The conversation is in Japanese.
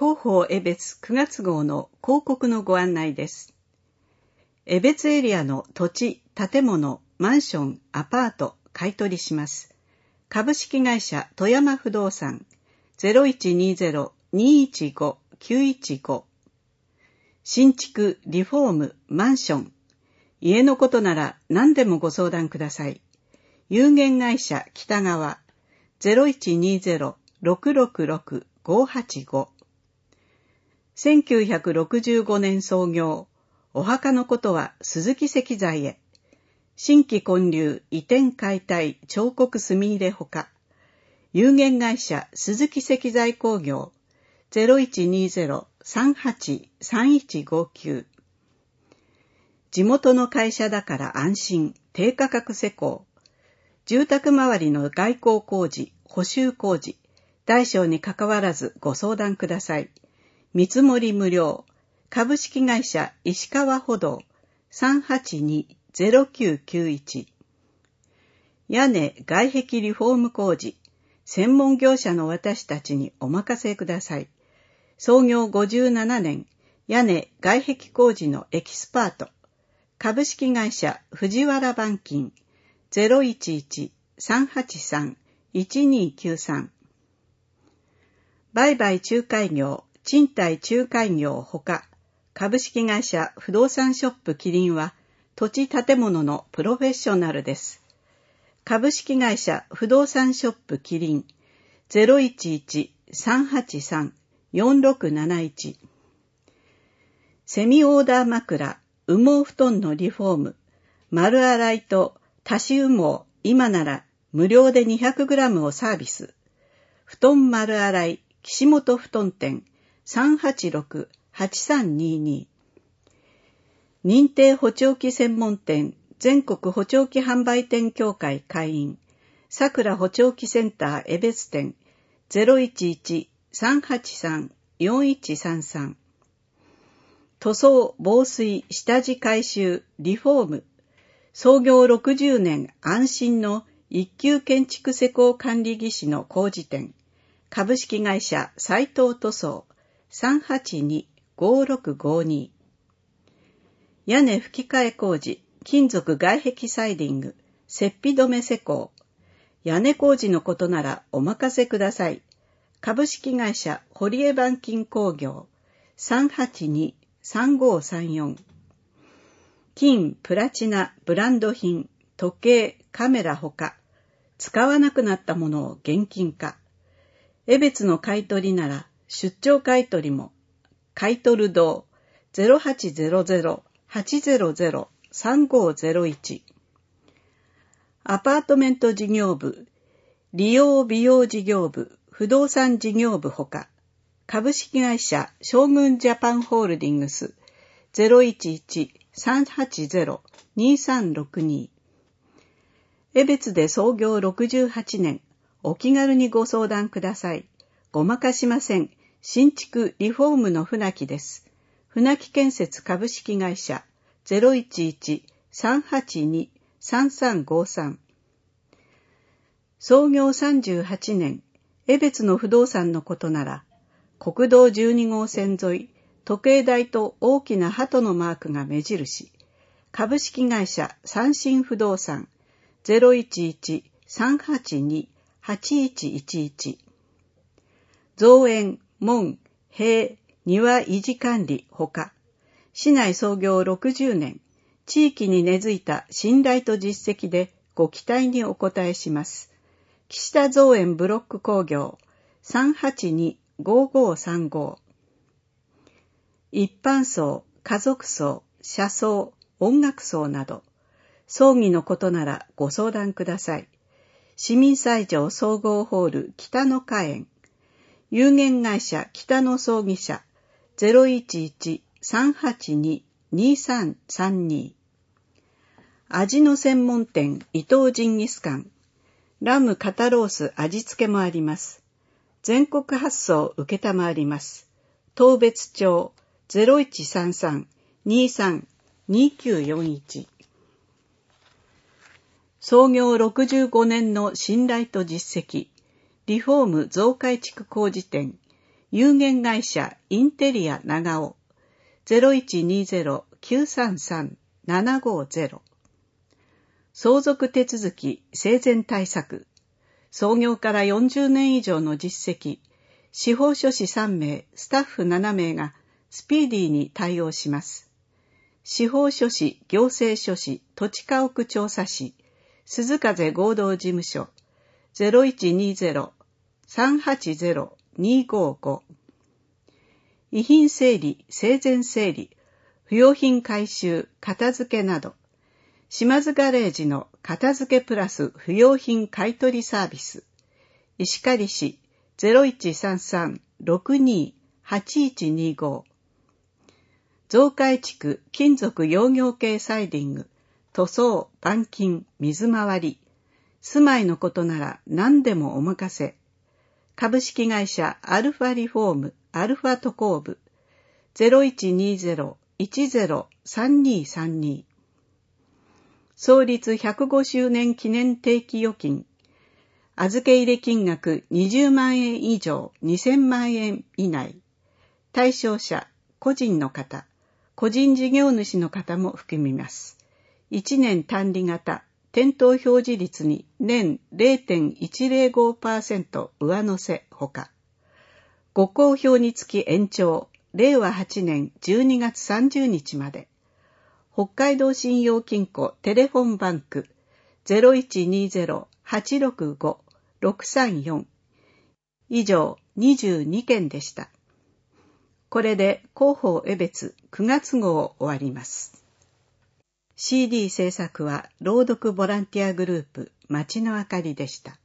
広報江別9月号の広告のご案内です。江別エリアの土地、建物、マンション、アパート、買取します。株式会社富山不動産 0120-215-915 新築、リフォーム、マンション、家のことなら何でもご相談ください。有限会社北川 0120-666-585 1965年創業、お墓のことは鈴木石材へ。新規建立、移転解体、彫刻墨入れほか。有限会社鈴木石材工業 0120-38-3159 地元の会社だから安心、低価格施工。住宅周りの外構工事、補修工事、大小にかかわらずご相談ください。見積もり無料。株式会社石川歩道 382-0991 屋根外壁リフォーム工事、専門業者の私たちにお任せください。創業57年、屋根外壁工事のエキスパート。株式会社藤原板金 011-383-1293 売買仲介業、賃貸仲介業ほか、株式会社不動産ショップキリンは土地建物のプロフェッショナルです。株式会社不動産ショップキリン 011-383-4671 セミオーダー枕、羽毛布団のリフォーム、丸洗いと足し羽毛、今なら無料で 200g をサービス。布団丸洗い、岸本布団店 386-8322 認定補聴器専門店全国補聴器販売店協会会員さくら補聴器センター江別店 011-383-4133 塗装、防水、下地改修、リフォーム創業60年安心の一級建築施工管理技師の工事店株式会社斉藤塗装 382-5652 屋根吹き替え工事、金属外壁サイディング、雪庇止め施工。屋根工事のことならお任せください。株式会社堀江板金工業 382-3534 金、プラチナ、ブランド品、時計、カメラほか、使わなくなったものを現金化。江別の買取なら出張買取も。買取堂 0800-800-3501 アパートメント事業部、利用美容事業部、不動産事業部ほか、株式会社将軍ジャパンホールディングス 011-380-2362 江別で創業68年、お気軽にご相談ください。ごまかしません。新築リフォームの船木です。船木建設株式会社 011-382-3353 創業38年、江別の不動産のことなら、国道12号線沿い、時計台と大きな鳩のマークが目印、株式会社三新不動産 011-382-8111 造園、門、塀、庭維持管理ほか、市内創業60年、地域に根付いた信頼と実績でご期待にお応えします。岸田造園ブロック工業 382-5535 一般葬、家族葬、社葬、音楽葬など、葬儀のことならご相談ください。市民斎場総合ホール北野花園有限会社北野葬儀社 011-382-2332 味の専門店伊藤ジンギスカンラム肩ロース味付けもあります。全国発送受けたまわります。当別町 0133-23-2941 創業65年の信頼と実績リフォーム増改築工事店有限会社インテリア長尾 0120-933-750 相続手続き生前対策創業から40年以上の実績司法書士3名スタッフ7名がスピーディーに対応します。司法書士行政書士土地家屋調査士鈴風合同事務所 0120-380-255 遺品整理、生前整理、不用品回収、片付けなど、島津ガレージの片付けプラス不用品買取サービス、石狩市 0133-62-8125 増海地区金属養業系サイディング、塗装、板金、水回り、住まいのことなら何でもお任せ。株式会社アルファリフォームアルファ都工部 0120-103232 創立105周年記念定期預金預け入れ金額20万円以上2000万円以内対象者個人の方個人事業主の方も含みます。1年単利型店頭表示率に年 0.105% 上乗せほかご好評につき延長令和8年12月30日まで北海道信用金庫テレフォンバンク 0120-865-634 以上22件でした。これで広報江別9月号終わります。CD 制作は朗読ボランティアグループ街のあかりでした。